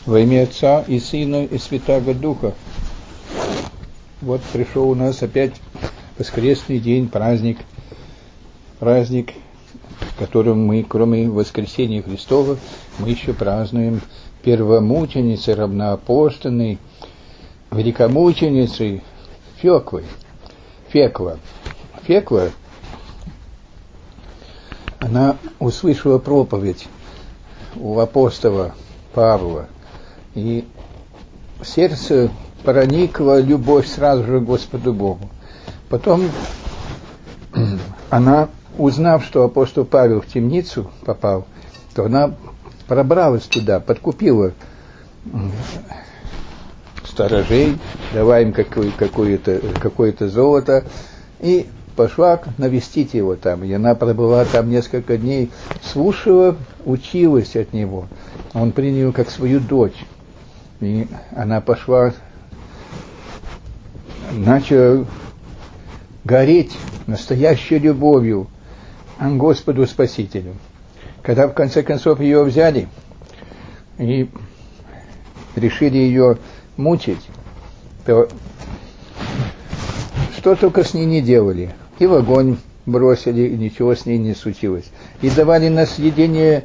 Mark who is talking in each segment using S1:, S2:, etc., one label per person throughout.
S1: Во имя Отца и Сына и Святаго Духа. Вот пришел у нас опять воскресный день, праздник, в котором мы, кроме воскресения Христова, мы еще празднуем первомученицы, равноапостольной, великомученицы Фекла. Она услышала проповедь у апостола Павла, и в сердце проникла любовь сразу же к Господу Богу. Потом она, узнав, что апостол Павел в темницу попал, то она пробралась туда, подкупила сторожей, давая им какое-то золото, и пошла навестить его там. И она пробыла там несколько дней, слушала, училась от него. Он принял ее как свою дочь. И она пошла, начала гореть настоящей любовью к Господу Спасителю. Когда в конце концов ее взяли и решили ее мучить, то что только с ней не делали. И в огонь бросили, и ничего с ней не случилось. И давали на съедение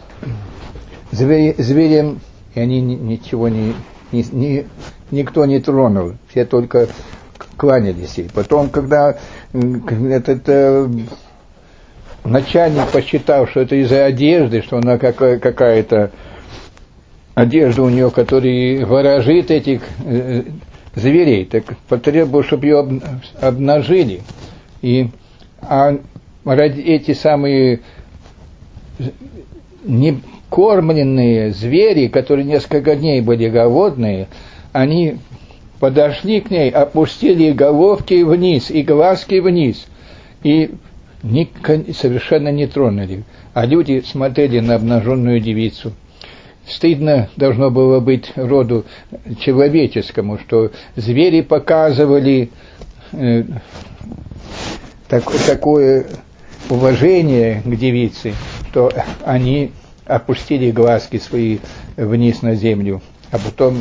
S1: зверям, и они ничего никто не тронул, все только кланялись ей. Потом, когда этот начальник посчитал, что это из-за одежды, что она какая-то одежда у нее, которая ворожит этих зверей, так потребовал, чтобы ее обнажили. И эти самые некормленные звери, которые несколько дней были голодные, они подошли к ней, опустили головки вниз и глазки вниз, и совершенно не тронули. А люди смотрели на обнаженную девицу. Стыдно должно было быть роду человеческому, что звери показывали такое уважение к девице, что они опустили глазки свои вниз на землю. А потом,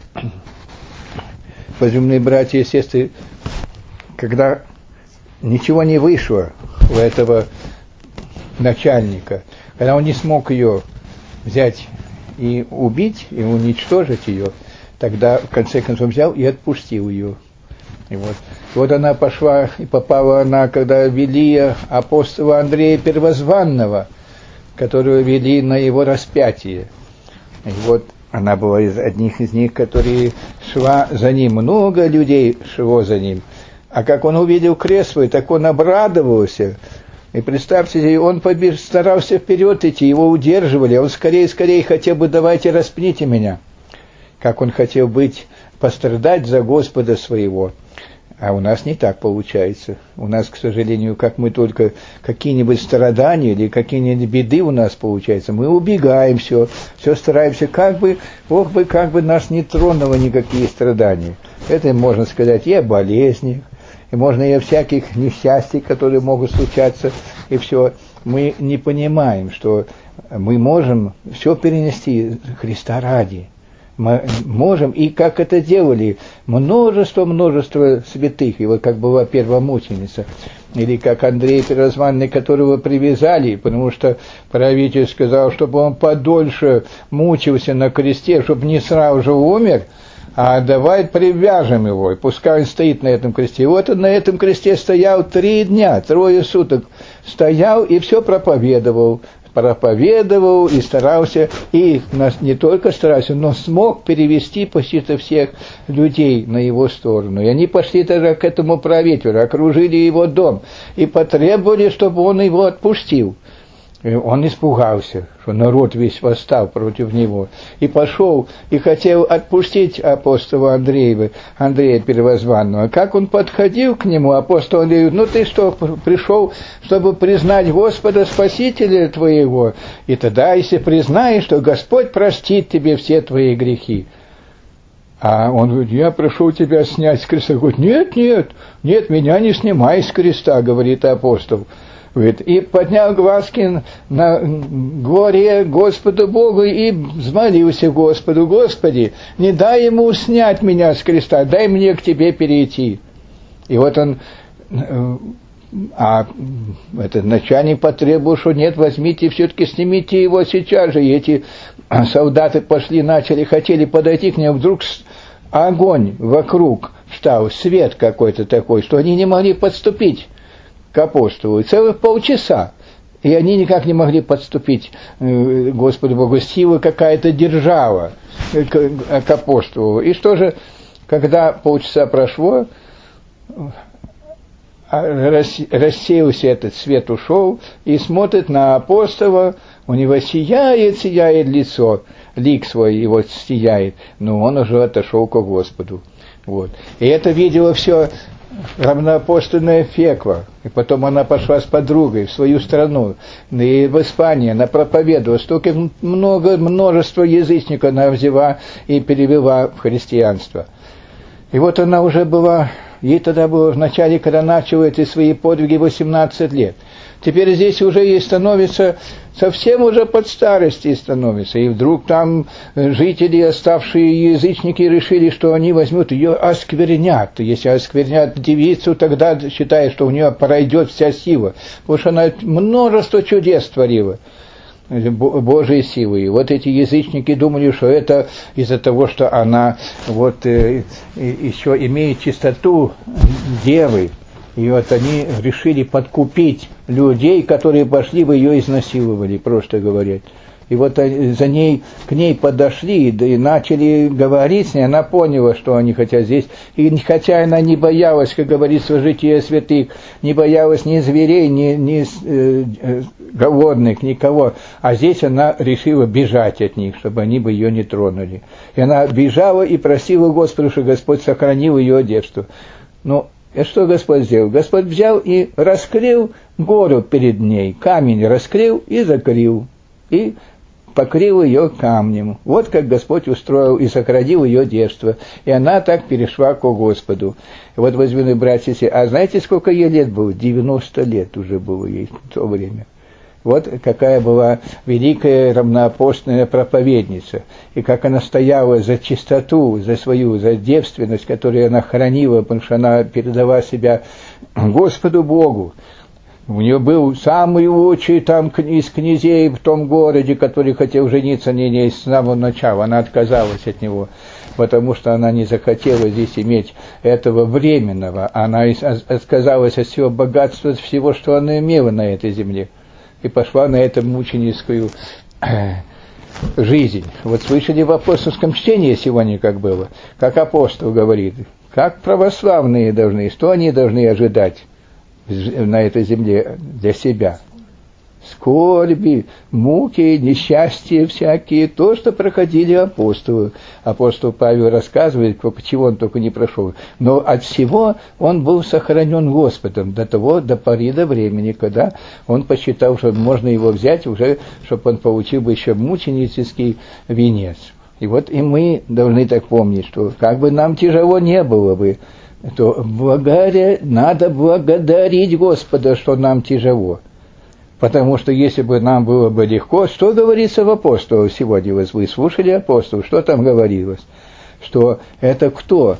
S1: возлюбленные братья и сестры, когда ничего не вышло у этого начальника, когда он не смог ее взять и убить, и уничтожить ее, тогда в конце концов взял и отпустил ее. И вот она пошла, и попала она, когда вели апостола Андрея Первозванного, которого вели на его распятие. И вот она была из одних из них, которые шла за ним. Много людей шло за ним. А как он увидел крест свой, так он обрадовался. И представьте себе, он старался вперед идти, его удерживали, а он скорее, хотя бы давайте распните меня. Как он хотел пострадать за Господа своего. А у нас не так получается. У нас, к сожалению, как мы только какие-нибудь страдания или какие-нибудь беды у нас получаются, мы убегаем все стараемся, Бог бы нас не тронуло никакие страдания. Это можно сказать и о болезнях, и можно и о всяких несчастьях, которые могут случаться, и все. Мы не понимаем, что мы можем все перенести Христа ради. Мы можем, и как это делали множество святых, и вот как была первомученица, или как Андрей Первозванный, которого привязали, потому что правитель сказал, чтобы он подольше мучился на кресте, чтобы не сразу же умер, а давай привяжем его, и пускай он стоит на этом кресте. И вот он на этом кресте стоял 3 дня, 3 суток стоял и все проповедовал и старался, и не только старался, но смог перевести почти всех людей на его сторону. И они пошли тогда к этому правителю, окружили его дом и потребовали, чтобы он его отпустил. И он испугался, что народ весь восстал против него, и пошел, и хотел отпустить апостола Андрея Первозванного. Как он подходил к нему, апостол Андрей: ну ты что, пришел, чтобы признать Господа Спасителя твоего? И тогда, если признаешь, то Господь простит тебе все твои грехи. А он говорит: я прошу тебя снять с креста. Говорит: нет, меня не снимай с креста, говорит апостол. Говорит, и поднял глазки на горе Господу Богу и взмолился Господу: Господи, не дай ему снять меня с креста, дай мне к Тебе перейти. И вот он, этот начальник потребовал, что нет, возьмите, все-таки снимите его сейчас же. И эти солдаты пошли, хотели подойти к нему, вдруг огонь вокруг встал, свет какой-то такой, что они не могли подступить к апостолу. И целых полчаса. И они никак не могли подступить к Господу Богу. Сила какая-то держала к апостолу. И что же, когда полчаса прошло, рассеялся этот свет, ушел, и смотрит на апостола, у него сияет лицо, лик свой его сияет, но он уже отошел к Господу. Вот. И это видела все равноапостольная Фекла. И потом она пошла с подругой в свою страну, и в Испании она проповедовала, столько множество язычников она взяла и перевела в христианство. И вот она уже была, ей тогда было в начале, когда начала эти свои подвиги, 18 лет. Теперь здесь уже ей становится, совсем уже под старости становится. И вдруг там жители, оставшие язычники, решили, что они возьмут ее, осквернят. Если осквернят девицу, тогда считают, что у нее пройдет вся сила. Потому что она множество чудес творила. Божьей силой. И вот эти язычники думали, что это из-за того, что она вот еще имеет чистоту девы. И вот они решили подкупить людей, которые пошли бы ее изнасиловали, просто говоря. И вот к ней подошли, да и начали говорить с ней, она поняла, что они хотят здесь. И хотя она не боялась, как говорится в житии святых, не боялась ни зверей, ни голодных, никого. А здесь она решила бежать от них, чтобы они бы ее не тронули. И она бежала и просила Господа, чтобы Господь сохранил ее детство. Но и что Господь сделал? Господь взял и раскрыл гору перед ней, камень раскрыл и закрыл, и покрыл ее камнем. Вот как Господь устроил и сохранил ее детство. И она так перешла к Господу. И вот, возьмите, братья, а знаете, сколько ей лет было? 90 лет уже было ей в то время. Вот какая была великая равноапостольная проповедница. И как она стояла за чистоту, за девственность, которую она хранила, потому что она передала себя Господу Богу. У нее был самый лучший там из князей в том городе, который хотел жениться на ней с самого начала. Она отказалась от него, потому что она не захотела здесь иметь этого временного. Она отказалась от всего богатства, от всего, что она имела на этой земле. И пошла на эту мученическую жизнь. Вот слышали в апостольском чтении сегодня, как было, как апостол говорит, как православные должны, что они должны ожидать на этой земле для себя. Скорби, муки, несчастья всякие, то, что проходили апостолы. Апостол Павел рассказывает, почему он только не прошел. Но от всего он был сохранен Господом до поры до времени, когда он посчитал, что можно его взять уже, чтобы он получил бы еще мученический венец. И вот и мы должны так помнить, что как бы нам тяжело не было бы, то надо благодарить Господа, что нам тяжело. Потому что если бы нам было бы легко, что говорится в апостолах сегодня? Вы слушали апостолов, что там говорилось? Что это кто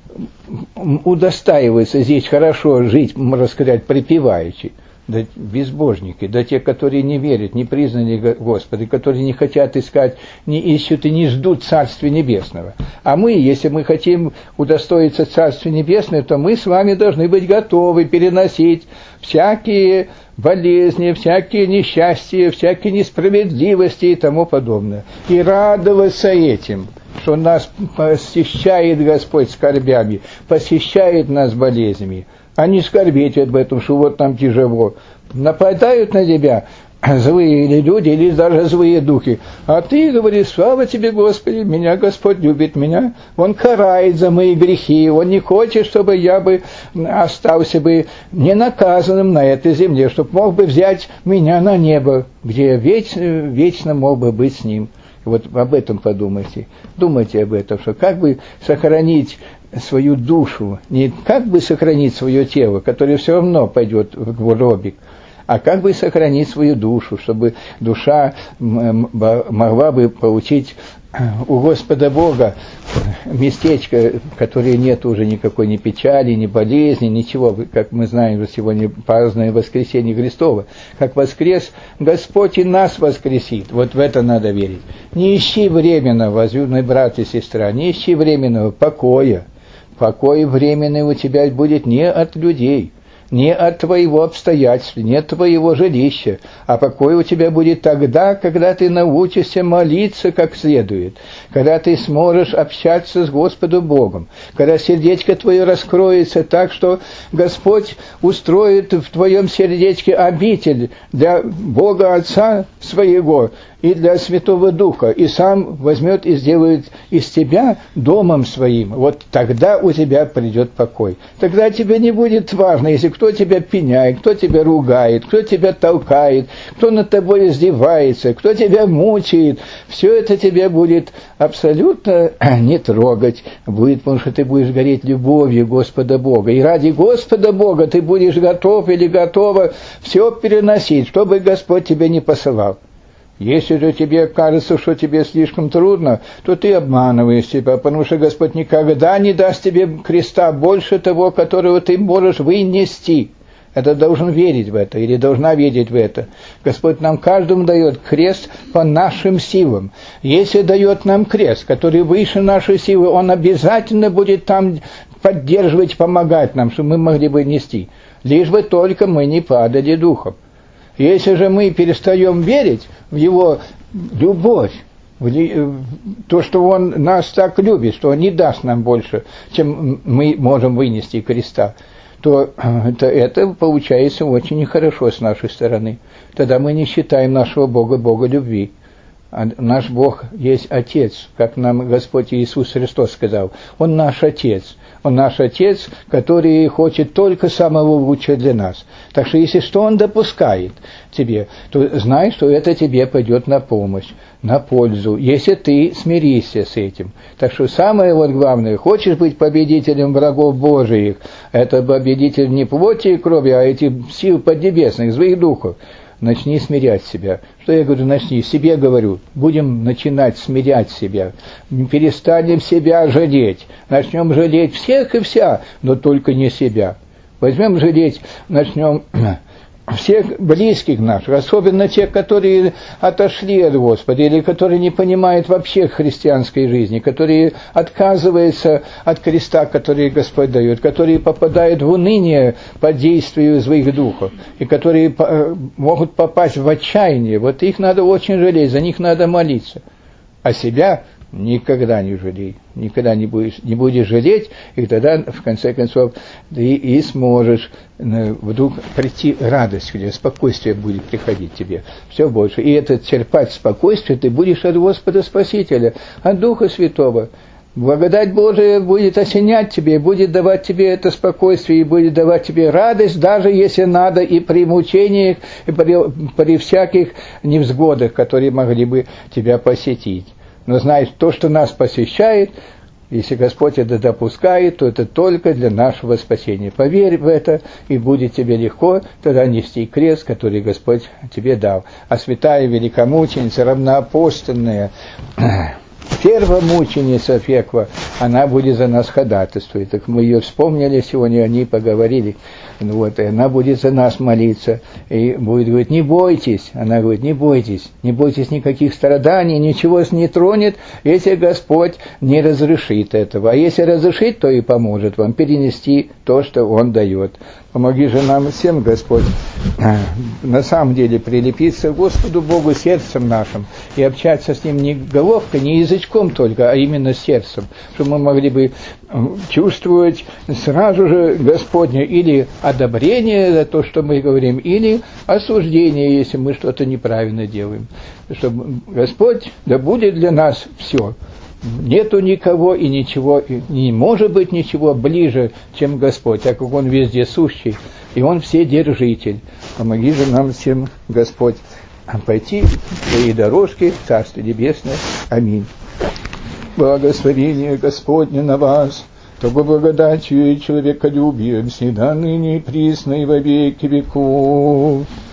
S1: удостаивается здесь хорошо жить, можно сказать, припеваючи? Да безбожники, да те, которые не верят, не признаны Господа, которые не хотят искать, не ищут и не ждут Царствия Небесного. А мы, если мы хотим удостоиться Царствия Небесного, то мы с вами должны быть готовы переносить всякие болезни, всякие несчастья, всякие несправедливости и тому подобное. И радоваться этим, что нас посещает Господь скорбями, посещает нас болезнями. А не скорбеть об этом, что вот нам тяжело. Нападают на тебя злые или люди, или даже злые духи. А ты говоришь: слава тебе, Господи, меня Господь любит, меня Он карает за мои грехи, Он не хочет, чтобы я бы остался бы ненаказанным на этой земле, чтобы мог бы взять меня на небо, где вечно мог бы быть с Ним. Вот об этом подумайте. Думайте об этом, что как бы сохранить свою душу, не как бы сохранить свое тело, которое все равно пойдет в гробик, а как бы сохранить свою душу, чтобы душа могла бы получить у Господа Бога местечко, в которое нет уже никакой ни печали, ни болезни, ничего. Как мы знаем, сегодня празднуем воскресение Христово. Как воскрес Господь и нас воскресит. Вот в это надо верить. Не ищи временного, возлюбленный брат и сестра, не ищи временного покоя. Покой временный у тебя будет не от людей, не от твоего обстоятельства, не от твоего жилища, а покой у тебя будет тогда, когда ты научишься молиться как следует, когда ты сможешь общаться с Господом Богом, когда сердечко твое раскроется так, что Господь устроит в твоем сердечке обитель для Бога Отца своего и для Святого Духа, и сам возьмет и сделает из тебя домом своим. Вот тогда у тебя придет покой. Тогда тебе не будет важно, если кто тебя пеняет, кто тебя ругает, кто тебя толкает, кто над тобой издевается, кто тебя мучает. Все это тебя будет абсолютно не трогать, будет, потому что ты будешь гореть любовью Господа Бога. И ради Господа Бога ты будешь готов или готова все переносить, чтобы Господь тебя не посылал. Если же тебе кажется, что тебе слишком трудно, то ты обманываешь себя, потому что Господь никогда не даст тебе креста больше того, которого ты можешь вынести. Это должен верить в это, или должна верить в это. Господь нам каждому дает крест по нашим силам. Если дает нам крест, который выше нашей силы, Он обязательно будет там поддерживать, помогать нам, чтобы мы могли бы нести. Лишь бы только мы не падали духом. Если же мы перестаем верить в Его любовь, в то, что Он нас так любит, что Он не даст нам больше, чем мы можем вынести креста, то это получается очень нехорошо с нашей стороны. Тогда мы не считаем нашего Бога Бога любви. А наш Бог есть Отец, как нам Господь Иисус Христос сказал. Он наш Отец. Он наш Отец, который хочет только самого лучшего для нас. Так что если что Он допускает тебе, то знай, что это тебе пойдет на помощь, на пользу, если ты смиришься с этим. Так что самое главное, хочешь быть победителем врагов Божиих, это победитель не плоти и крови, а этих сил поднебесных, злых духов. Начни смирять себя. Что я говорю, начни? Себе говорю. Будем начинать смирять себя. Перестанем себя жалеть. Начнем жалеть всех и вся, но только не себя. Возьмем жалеть, начнем всех близких наших, особенно тех, которые отошли от Господа, или которые не понимают вообще христианской жизни, которые отказываются от креста, который Господь дает, которые попадают в уныние под действием злых духов, и которые могут попасть в отчаяние. Вот их надо очень жалеть, за них надо молиться. А себя никогда не жалей, никогда не будешь жалеть, и тогда, в конце концов, ты и сможешь вдруг прийти радость, где спокойствие будет приходить тебе, все больше. И это черпать спокойствие ты будешь от Господа Спасителя, от Духа Святого. Благодать Божия будет осенять тебе, будет давать тебе это спокойствие, и будет давать тебе радость, даже если надо и при мучениях, и при всяких невзгодах, которые могли бы тебя посетить. Но знай, то, что нас посещает, если Господь это допускает, то это только для нашего спасения. Поверь в это, и будет тебе легко тогда нести крест, который Господь тебе дал. А святая великомученица, равноапостольная, первомученица пекла, она будет за нас ходатайствовать. Так мы ее вспомнили сегодня, о ней поговорили. Вот, и она будет за нас молиться. И будет говорить, не бойтесь. Она говорит, не бойтесь никаких страданий, ничего вас не тронет, если Господь не разрешит этого. А если разрешит, то и поможет вам перенести то, что Он дает. Помоги же нам всем, Господь, на самом деле прилепиться к Господу Богу сердцем нашим и общаться с Ним не головкой, не язычком только, а именно сердцем, чтобы мы могли бы чувствовать сразу же Господне или одобрение за то, что мы говорим, или осуждение, если мы что-то неправильно делаем. Чтобы Господь, да будет для нас все. Нету никого и ничего, и не может быть ничего ближе, чем Господь, так как Он везде сущий, и Он вседержитель. Помоги же нам всем, Господь, пойти в Твои дорожки, Царство Небесное. Аминь. Благословение Господне на вас, тобой благодатью и человеколюбием, всегда ныне и присно и во веки веков.